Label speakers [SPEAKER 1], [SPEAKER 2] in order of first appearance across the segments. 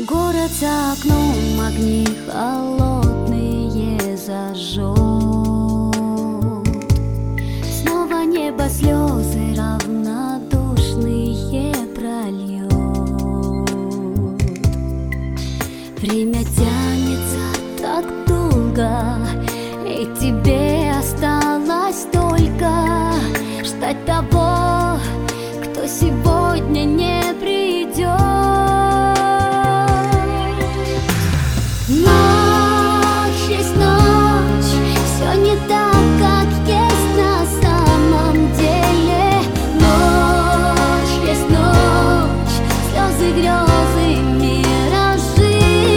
[SPEAKER 1] Город за окном, огни холодные зажжет. Снова небо слезы равнодушные прольет. Время тянется так долго, и тебе осталось только ждать того, кто сегодня не придет. Ночь есть ночь, все не так, как есть на самом деле. Ночь есть ночь, слезы, грезы, миражи.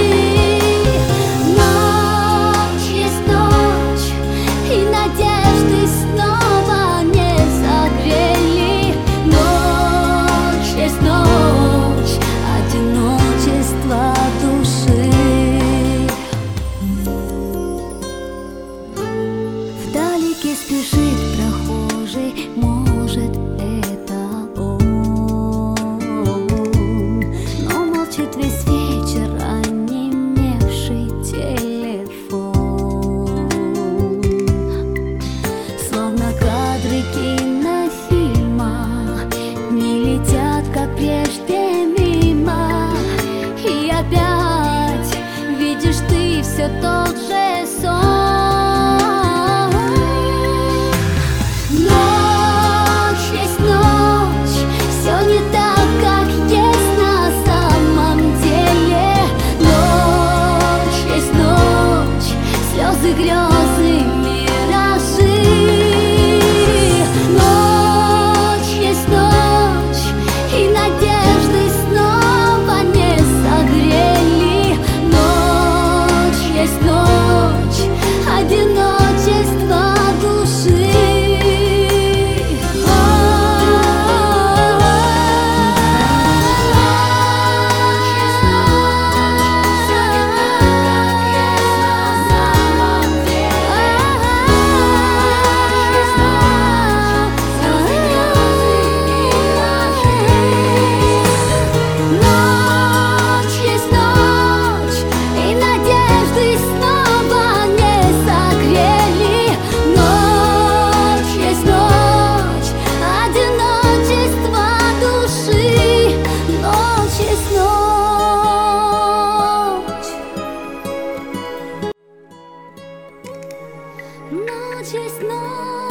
[SPEAKER 1] Ночь есть ночь, и надежды снова не согрели. Ночь есть ночь, одиночество души. Вдалеке спешит прохожий, может, это он, но молчит весь вечер онемевший телефон. Словно кадры кинофильма, дни летят, как прежде, мимо. И опять видишь ты все тот же сон. Ночь есть ночь, все не так, как есть на самом деле. Ночь есть ночь, слезы, грезы, миражи. Ночь есть ночь, и надежды снова не согрели. Ночь есть ночь, одиночество души. Ночь есть ночь, и надежды снова не согрели. Ночь есть ночь, одиночество души. Ночь есть ночь. Ночь есть ночь.